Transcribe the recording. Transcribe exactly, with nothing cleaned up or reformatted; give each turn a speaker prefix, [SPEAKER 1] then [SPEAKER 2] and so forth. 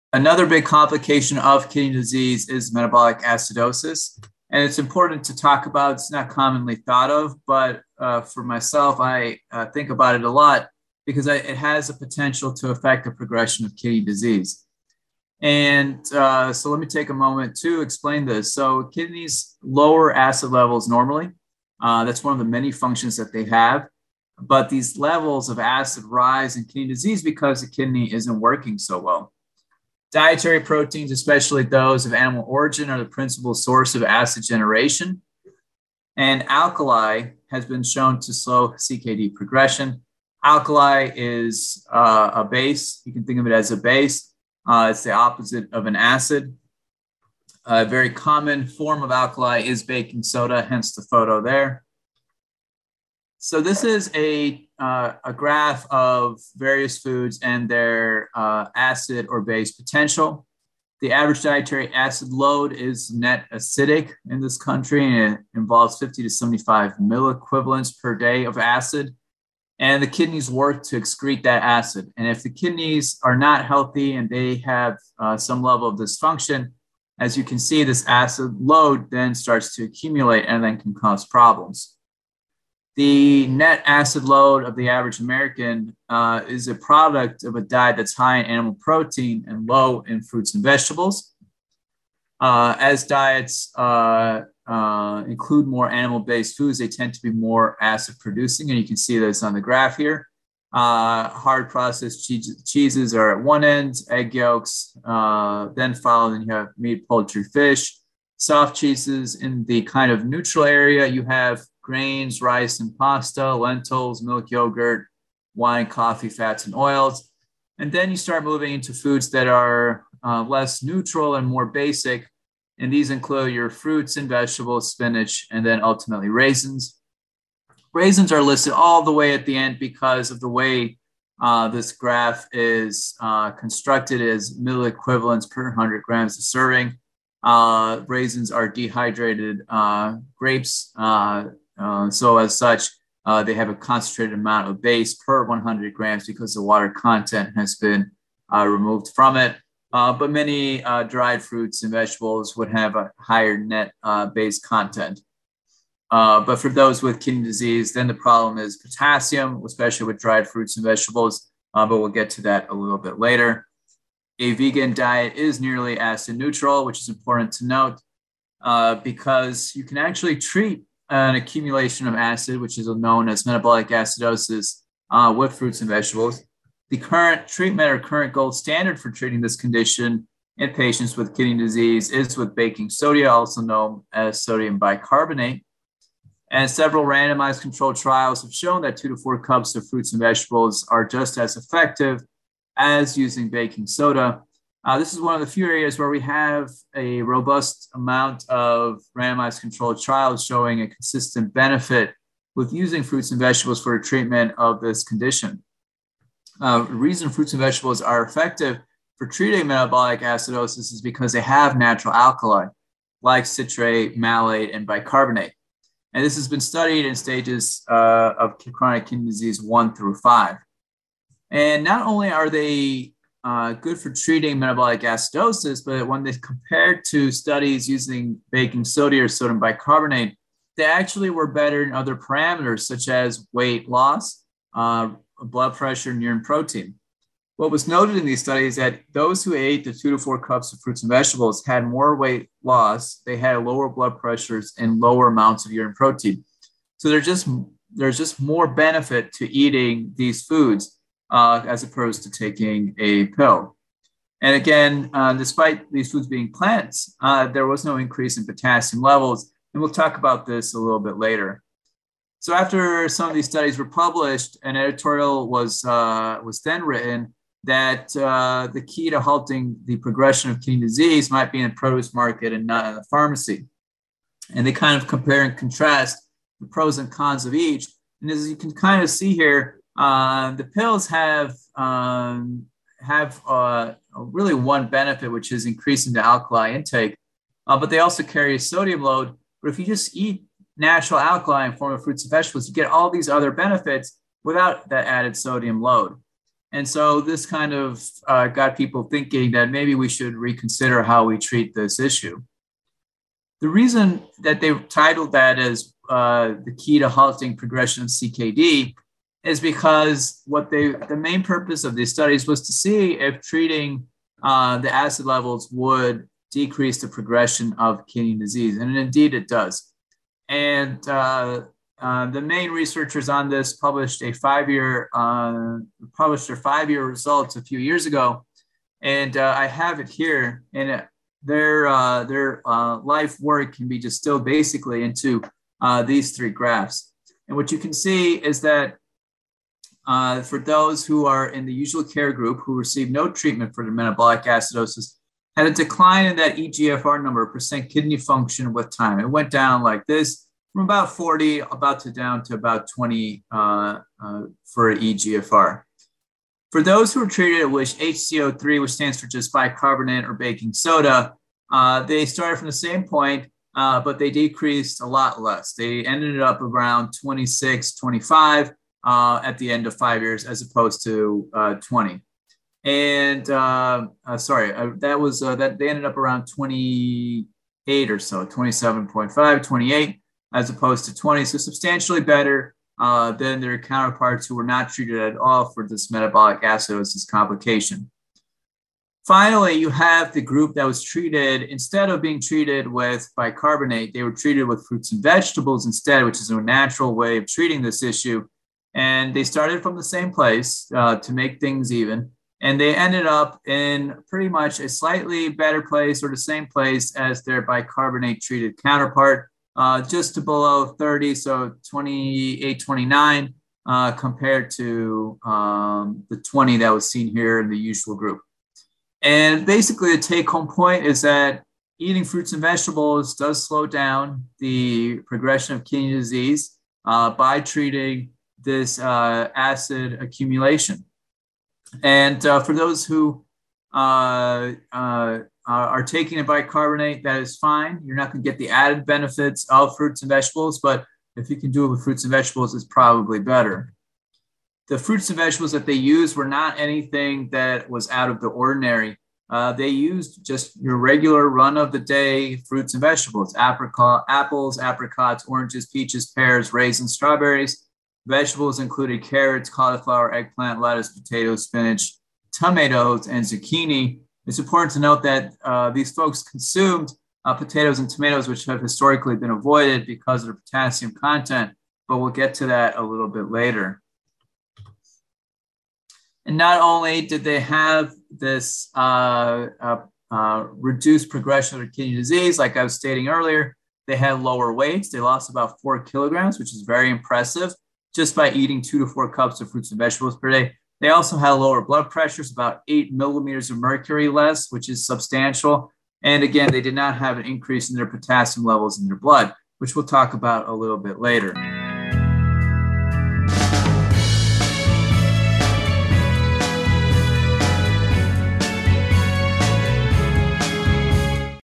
[SPEAKER 1] Another big complication of kidney disease is metabolic acidosis. And it's important to talk about. It's not commonly thought of, but uh, for myself, I uh, think about it a lot because I, it has a potential to affect the progression of kidney disease. And uh, so let me take a moment to explain this. So kidneys lower acid levels normally. Uh, that's one of the many functions that they have. But these levels of acid rise in kidney disease because the kidney isn't working so well. Dietary proteins, especially those of animal origin, are the principal source of acid generation. And alkali has been shown to slow C K D progression. Alkali is uh, a base. You can think of it as a base. Uh, it's the opposite of an acid. A very common form of alkali is baking soda, hence the photo there. So this is a, uh, a graph of various foods and their uh, acid or base potential. The average dietary acid load is net acidic in this country, and it involves fifty to seventy-five milliequivalents per day of acid. And the kidneys work to excrete that acid. And if the kidneys are not healthy and they have uh, some level of dysfunction, as you can see, this acid load then starts to accumulate and then can cause problems. The net acid load of the average American uh, is a product of a diet that's high in animal protein and low in fruits and vegetables. Uh, as diets uh, uh, include more animal-based foods, they tend to be more acid-producing, and you can see this on the graph here. Uh, hard processed cheese, cheeses are at one end, egg yolks, uh, then followed, and you have meat, poultry, fish. Soft cheeses in the kind of neutral area, you have grains, rice, and pasta, lentils, milk, yogurt, wine, coffee, fats, and oils. And then you start moving into foods that are uh, less neutral and more basic. And these include your fruits and vegetables, spinach, and then ultimately raisins. Raisins are listed all the way at the end because of the way uh, this graph is uh, constructed as milliequivalents per one hundred grams of serving. Uh, raisins are dehydrated uh, grapes. Uh, uh, so as such, uh, they have a concentrated amount of base per one hundred grams because the water content has been uh, removed from it. Uh, but many uh, dried fruits and vegetables would have a higher net uh, base content. Uh, but for those with kidney disease, then the problem is potassium, especially with dried fruits and vegetables. Uh, but we'll get to that a little bit later. A vegan diet is nearly acid neutral, which is important to note uh, because you can actually treat an accumulation of acid, which is known as metabolic acidosis, uh, with fruits and vegetables. The current treatment or current gold standard for treating this condition in patients with kidney disease is with baking soda, also known as sodium bicarbonate. And several randomized controlled trials have shown that two to four cups of fruits and vegetables are just as effective as using baking soda. Uh, this is one of the few areas where we have a robust amount of randomized controlled trials showing a consistent benefit with using fruits and vegetables for the treatment of this condition. Uh, the reason fruits and vegetables are effective for treating metabolic acidosis is because they have natural alkali like citrate, malate, and bicarbonate. And this has been studied in stages uh, of chronic kidney disease one through five. And not only are they uh, good for treating metabolic acidosis, but when they compared to studies using baking soda or sodium bicarbonate, they actually were better in other parameters such as weight loss, uh, blood pressure, and urine protein. What was noted in these studies is that those who ate the two to four cups of fruits and vegetables had more weight loss, they had lower blood pressures and lower amounts of urine protein. So there's just, there's just more benefit to eating these foods uh, as opposed to taking a pill. And again, uh, despite these foods being plants, uh, there was no increase in potassium levels. And we'll talk about this a little bit later. So after some of these studies were published, an editorial was, uh, was then written that uh, the key to halting the progression of kidney disease might be in the produce market and not in the pharmacy. And they kind of compare and contrast the pros and cons of each. And as you can kind of see here, uh, the pills have, um, have uh, really one benefit, which is increasing the alkali intake, uh, but they also carry a sodium load. But if you just eat natural alkali in form of fruits and vegetables, you get all these other benefits without that added sodium load. And so this kind of uh, got people thinking that maybe we should reconsider how we treat this issue. The reason that they titled that as uh, the key to halting progression of C K D is because what they, the main purpose of these studies was to see if treating uh, the acid levels would decrease the progression of kidney disease. And indeed it does. And uh, uh, the main researchers on this published a five-year, uh, published their five-year results a few years ago. And uh, I have it here. And it, their, uh, their uh, life work can be distilled basically into uh, these three graphs. And what you can see is that uh, for those who are in the usual care group who receive no treatment for their metabolic acidosis, had a decline in that E G F R number, percent kidney function with time. It went down like this from about forty, about to down to about twenty uh, uh, for E G F R. For those who were treated with H C O three, which stands for just bicarbonate or baking soda, uh, they started from the same point, uh, but they decreased a lot less. They ended up around twenty-six, twenty-five uh, at the end of five years, as opposed to uh, twenty. And uh, uh, sorry, uh, that was uh, that they ended up around twenty-eight or so, twenty-seven point five, twenty-eight, as opposed to twenty. So substantially better uh, than their counterparts who were not treated at all for this metabolic acidosis complication. Finally, you have the group that was treated, instead of being treated with bicarbonate, they were treated with fruits and vegetables instead, which is a natural way of treating this issue. And they started from the same place uh, to make things even. And they ended up in pretty much a slightly better place or the same place as their bicarbonate treated counterpart, uh, just to below thirty, so twenty-eight, twenty-nine, uh, compared to um, the twenty that was seen here in the usual group. And basically the take home point is that eating fruits and vegetables does slow down the progression of kidney disease uh, by treating this uh, acid accumulation. And uh, for those who uh, uh, are taking a bicarbonate, that is fine. You're not going to get the added benefits of fruits and vegetables, but if you can do it with fruits and vegetables, it's probably better. The fruits and vegetables that they used were not anything that was out of the ordinary. Uh, they used just your regular run-of-the-day fruits and vegetables: apricot, apples, apricots, oranges, peaches, pears, raisins, strawberries. Vegetables included carrots, cauliflower, eggplant, lettuce, potatoes, spinach, tomatoes, and zucchini. It's important to note that uh, these folks consumed uh, potatoes and tomatoes, which have historically been avoided because of their potassium content, but we'll get to that a little bit later. And not only did they have this uh, uh, uh, reduced progression of kidney disease, like I was stating earlier, they had lower weights. They lost about four kilograms, which is very impressive, just by eating two to four cups of fruits and vegetables per day. They also had lower blood pressures, about eight millimeters of mercury less, which is substantial. And again, they did not have an increase in their potassium levels in their blood, which we'll talk about a little bit later.